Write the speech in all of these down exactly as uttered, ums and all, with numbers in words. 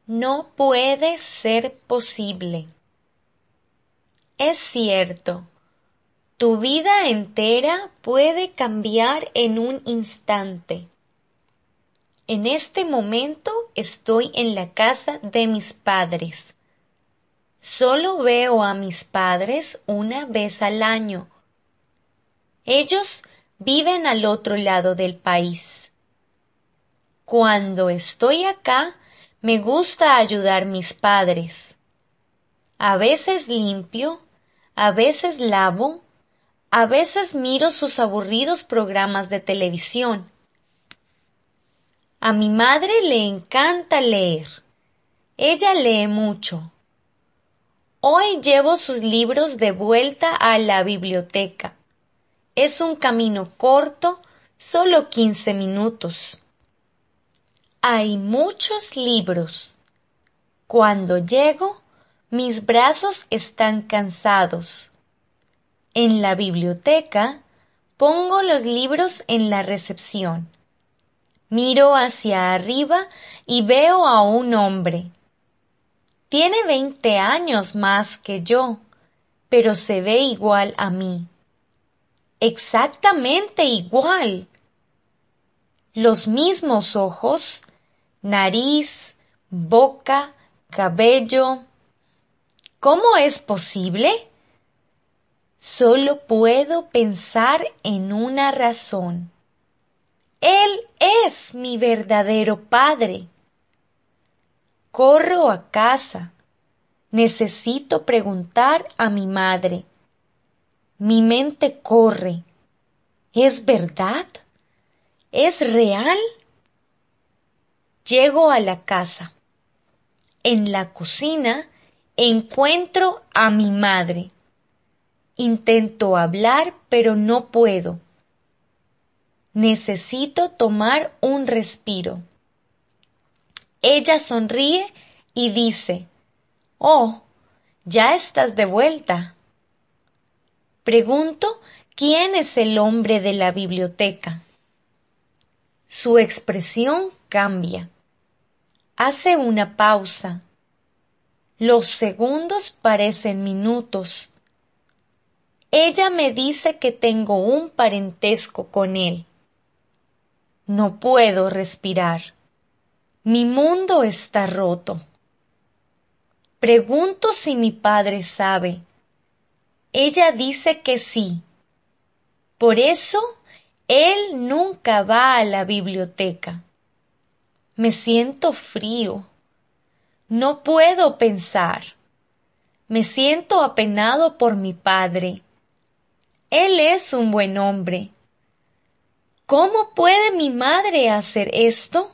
No puede ser posible. Es cierto, tu vida entera puede cambiar en un instante. En este momento estoy en la casa de mis padres. Solo veo a mis padres una vez al año. Ellos viven al otro lado del país. Cuando estoy acá, me gusta ayudar a mis padres. A veces limpio, a veces lavo, a veces miro sus aburridos programas de televisión. A mi madre le encanta leer. Ella lee mucho. Hoy llevo sus libros de vuelta a la biblioteca. Es un camino corto, solo quince minutos. Hay muchos libros. Cuando llego, mis brazos están cansados. En la biblioteca, pongo los libros en la recepción. Miro hacia arriba y veo a un hombre. Tiene veinte años más que yo, pero se ve igual a mí. Exactamente igual. Los mismos ojos, nariz, boca, cabello. ¿Cómo es posible? Solo puedo pensar en una razón. Él es mi verdadero padre. Corro a casa. Necesito preguntar a mi madre. Mi mente corre. ¿Es verdad? ¿Es real? Llego a la casa. En la cocina encuentro a mi madre. Intento hablar, pero no puedo. Necesito tomar un respiro. Ella sonríe y dice, «Oh, ya estás de vuelta». Pregunto quién es el hombre de la biblioteca. Su expresión cambia. Hace una pausa. Los segundos parecen minutos. Ella me dice que tengo un parentesco con él. No puedo respirar. Mi mundo está roto. Pregunto si mi padre sabe. Ella dice que sí. Por eso, él nunca va a la biblioteca. Me siento frío. No puedo pensar. Me siento apenado por mi padre. Él es un buen hombre. ¿Cómo puede mi madre hacer esto?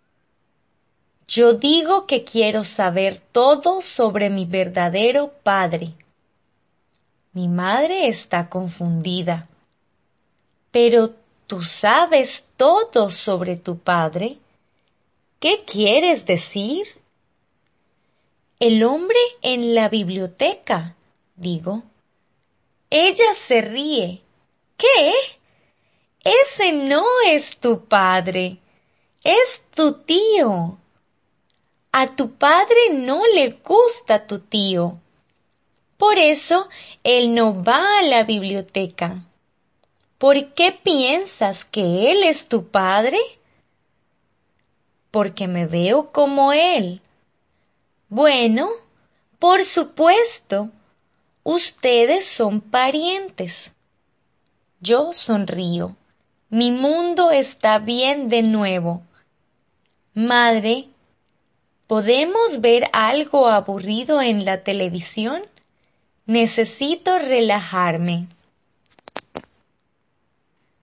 Yo digo que quiero saber todo sobre mi verdadero padre. Mi madre está confundida. Pero tú sabes todo sobre tu padre. ¿Qué quieres decir? El hombre en la biblioteca, digo. Ella se ríe. ¿Qué? Ese no es tu padre. Es tu tío. A tu padre no le gusta tu tío. Por eso él no va a la biblioteca. ¿Por qué piensas que él es tu padre? Porque me veo como él. Bueno, por supuesto, ustedes son parientes. Yo sonrío. Mi mundo está bien de nuevo. Madre, ¿podemos ver algo aburrido en la televisión? Necesito relajarme.